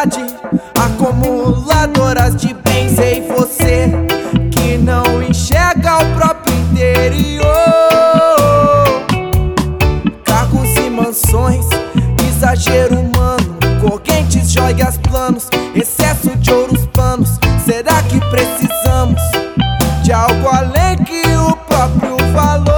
felicidade, acumuladoras de bens. Ei, você que não enxerga o próprio interior, carros e mansões, exagero humano, correntes, joias, planos, excesso de ouros planos. Será que precisamos de algo além que o próprio valor?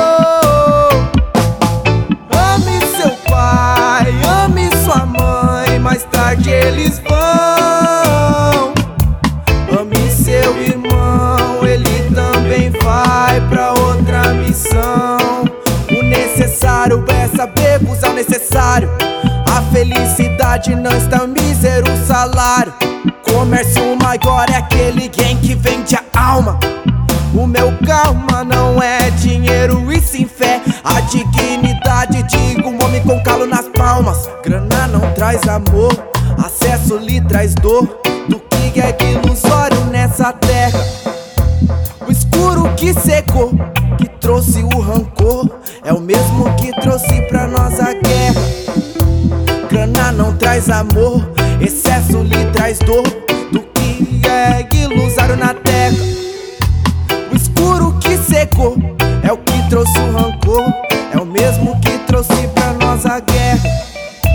Ame seu pai, ame sua mãe, mais tarde eles vão. Ame seu irmão, ele também vai pra outra missão. O necessário é saber usar o necessário. A felicidade não está em mísero salário. Comércio maior é aquele quem que vende a alma. O meu karma não é dinheiro e sim fé. A dignidade de um homem com calo nas palmas. Grana não traz amor, acesso lhe traz dor. Do que é ilusório nessa terra? O escuro que secou, que trouxe o rancor, é o mesmo que trouxe pra nós a guerra. Grana não traz amor, excesso lhe traz dor. Do que é ilusório na terra? O escuro que secou é o que trouxe o rancor, é o mesmo que trouxe pra nós a guerra.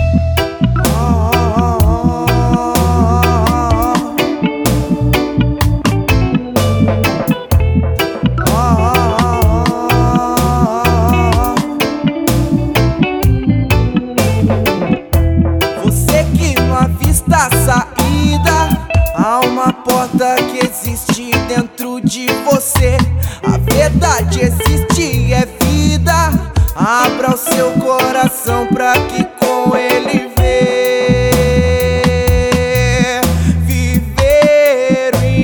Você que não avista a saída, há uma porta que existe dentro de você. A verdade existe, é vida. Abra o seu coração pra que com ele vê viver o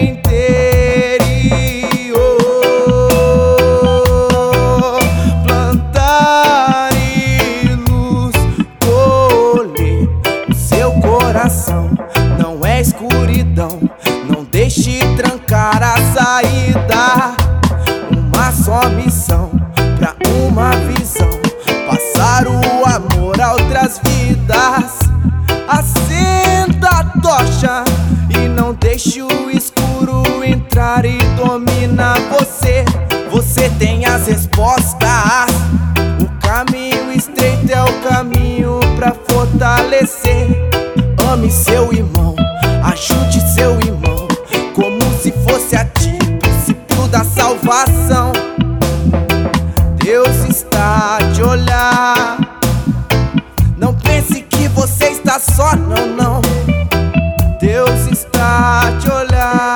interior, plantar e luz, colher o seu coração. Não é escuridão, não deixe trancar a saída. Uma só missão pra uma visão, passar o amor a outras vidas. Acenda a tocha e não deixe o escuro entrar e dominar você. Você tem as respostas, o caminho estreito é o caminho pra fortalecer. Ame seu irmão, ajude seu irmão, como se fosse a ti, princípio da salvação. Deus está a te olhar, não pense que você está só, não, não. Deus está a te olhar.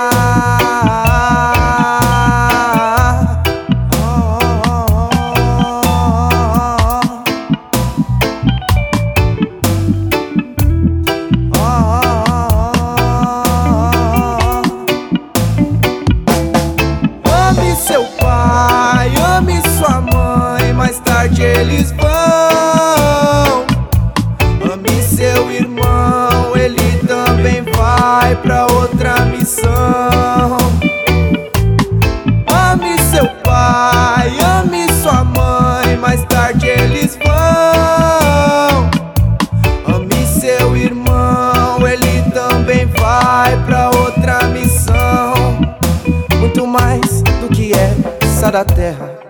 Ame seu pai, ame sua mãe, mais tarde eles vão. Ame seu irmão, ele também vai pra outra missão. Ame seu pai, ame sua mãe, mais tarde eles vão. Ame seu irmão, ele também vai pra outra missão. Muito mais do que é sal da terra.